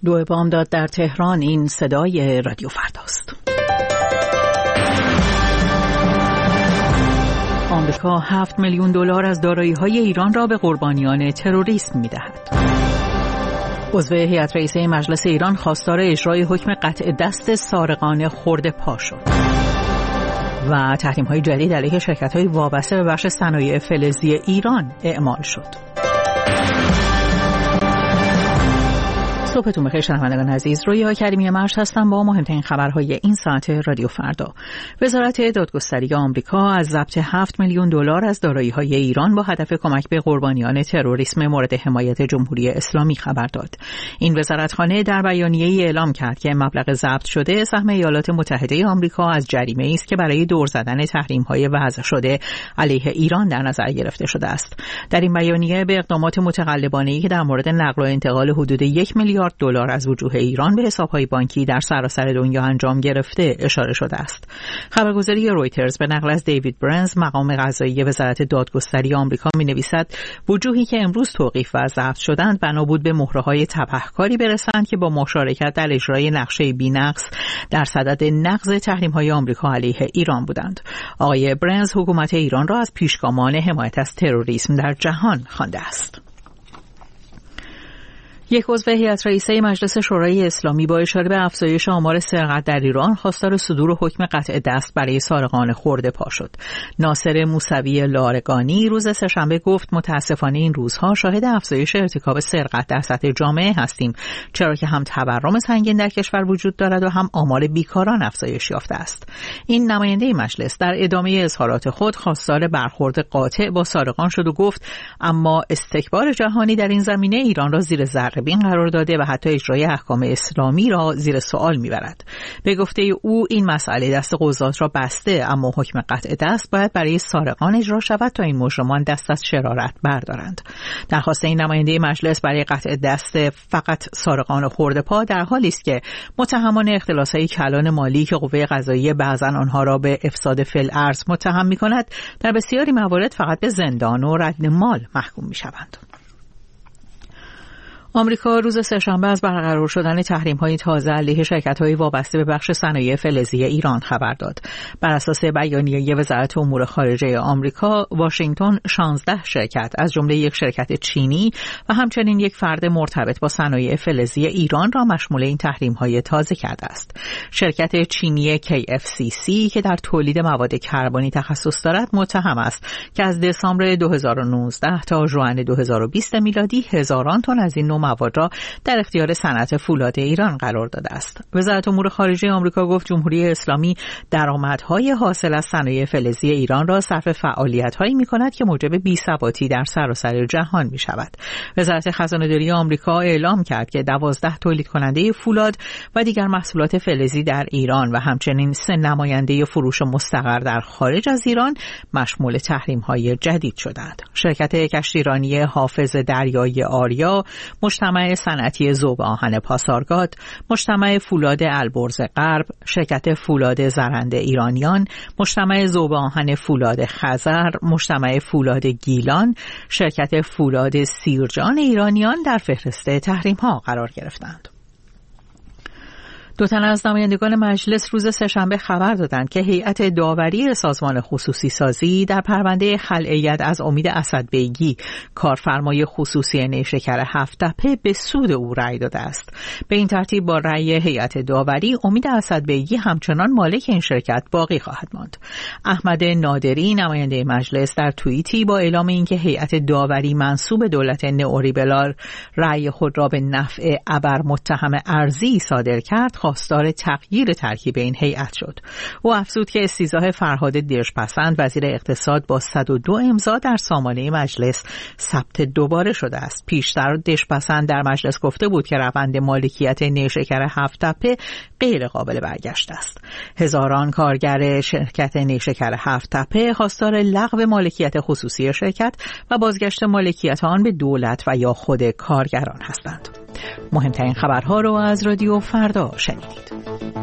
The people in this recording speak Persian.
دو بامداد در تهران. این صدای رادیو فرداست. آمریکا 7 میلیون دلار از دارایی‌های ایران را به قربانیان تروریسم می‌دهد. عضو هیئت رئیسه مجلس ایران خواستار اجرای حکم قطع دست سارقان خرده‌پا شد. و تحریم‌های جدید علیه شرکت‌های وابسته به بخش صنایع فلزی ایران اعمال شد. صبحتون بخیر شنوندگان عزیز. رویا کریمی مرش هستم با مهمترین خبرهای این ساعت رادیو فردا. وزارت دادگستری آمریکا از ضبط 7 میلیون دلار از دارایی‌های ایران با هدف کمک به قربانیان تروریسم مورد حمایت جمهوری اسلامی خبر داد. این وزارتخانه در بیانیه‌ای اعلام کرد که مبلغ ضبط شده سهم ایالات متحده آمریکا از جریمه‌ای است که برای دور زدن تحریم‌های وضع شده علیه ایران در نظر گرفته شده است. در این بیانیه به اقدامات متقلبانه‌ای که در مورد نقل و انتقال حدود 1 میلیارد دلار از وجوه ایران به حساب‌های بانکی در سراسر دنیا انجام گرفته اشاره شده است. خبرگزاری رویترز به نقل از دیوید برنز مقام قضایی وزارت دادگستری آمریکا می‌نویسد وجوهی که امروز توقیف و ضبط شدند بنا بود به مهره‌های تبهکاری برسند که با مشارکت در اجرای نقشه بی‌نقص در صدد نقض تحریم‌های آمریکا علیه ایران بودند. آقای برنز حکومت ایران را از پیشگامان حمایت از تروریسم در جهان خوانده است. یک عضو هیئت رئیسه مجلس شورای اسلامی با اشاره به افزایش آمار سرقت در ایران خواستار صدور حکم قطع دست برای سارقان خرده‌پا شد. ناصر موسوی لارگانی روز سه‌شنبه گفت متاسفانه این روزها شاهد افزایش ارتکاب سرقت در سطح جامعه هستیم، چرا که هم تورم سنگین در کشور وجود دارد و هم آمار بیکاران افزایش یافته است. این نماینده مجلس در ادامه اظهارات خود خواستار برخورد قاطع با سارقان شد و گفت اما استکبار جهانی در این زمینه ایران را زیر ذره بین قرار داده و حتی اجرای احکام اسلامی را زیر سوال میبرد. به گفته او این مسئله دست قضات را بسته، اما حکم قطع دست باید برای سارقان اجرا شود تا این مجرمان دست از شرارت بردارند. درخواست این نماینده مجلس برای قطع دست فقط سارقان خرده‌پا در حالی است که متهمان اختلاس‌های کلان مالی که قوه قضاییه بعضاً آنها را به افساد فی‌الارض متهم می‌کند در بسیاری موارد فقط به زندان و رد مال محکوم می‌شوند. آمریکا روز سه‌شنبه از برقرار شدن تحریم‌های تازه علیه شرکت‌های وابسته به بخش صنایع فلزی ایران خبر داد. بر اساس بیانیه وزارت امور خارجه آمریکا، واشنگتن 16 شرکت از جمله یک شرکت چینی و همچنین یک فرد مرتبط با صنایع فلزی ایران را مشمول این تحریم‌های تازه کرده است. شرکت چینی KFCC که در تولید مواد کربنی تخصص دارد متهم است که از دسامبر 2019 تا ژوئن 2020 میلادی هزاران تن از این مواد را در اختیار صنعت فولاد ایران قرار داده است. وزارت امور خارجه آمریکا گفت جمهوری اسلامی درآمدهای حاصل از صنایع فلزی ایران را صرف فعالیت‌هایی می‌کند که موجب بی‌ثباتی در سراسر جهان می‌شود. وزارت خزانه‌داری آمریکا اعلام کرد که 12 تولید کننده فولاد و دیگر محصولات فلزی در ایران و همچنین 3 نماینده فروش مستقر در خارج از ایران مشمول تحریم‌های جدید شدند. شرکت کشتیرانی حافظ دریای آریا، مجتمع صنعتی ذوب آهن پاسارگاد، مجتمع فولاد البرز غرب، شرکت فولاد زرنده ایرانیان، مجتمع ذوب آهن فولاد خزر، مجتمع فولاد گیلان، شرکت فولاد سیرجان ایرانیان در فهرست تحریم‌ها قرار گرفتند. دو تن از نمایندگان مجلس روز سه‌شنبه خبر دادند که هیئت داوری سازمان خصوصی سازی در پرونده خلع ید از امید اسدبیگی کارفرمای خصوصی نیشکر هفت‌تپه به سود او رأی داده است. به این ترتیب با رأی هیئت داوری امید اسدبیگی همچنان مالک این شرکت باقی خواهد ماند. احمد نادری نماینده مجلس در توییتی با اعلام اینکه هیئت داوری منسوب دولت نئولیبرال رأی خود را به نفع ابر متهم ارضی صادر کرد خواستار تغییر ترکیب این هیئت شد. او افزود که استیضاح فرهاد دژپسند وزیر اقتصاد با 102 امضا در سامانه مجلس ثبت دوباره شده است. پیشتر دژپسند در مجلس گفته بود که روند مالکیت نیشکر هفت‌تپه غیر قابل برگشت است. هزاران کارگر شرکت نیشکر هفت‌تپه خواستار لغو مالکیت خصوصی شرکت و بازگشت مالکیت آن به دولت و یا خود کارگران هستند. مهمترین خبرها رو از رادیو فردا شنیدید.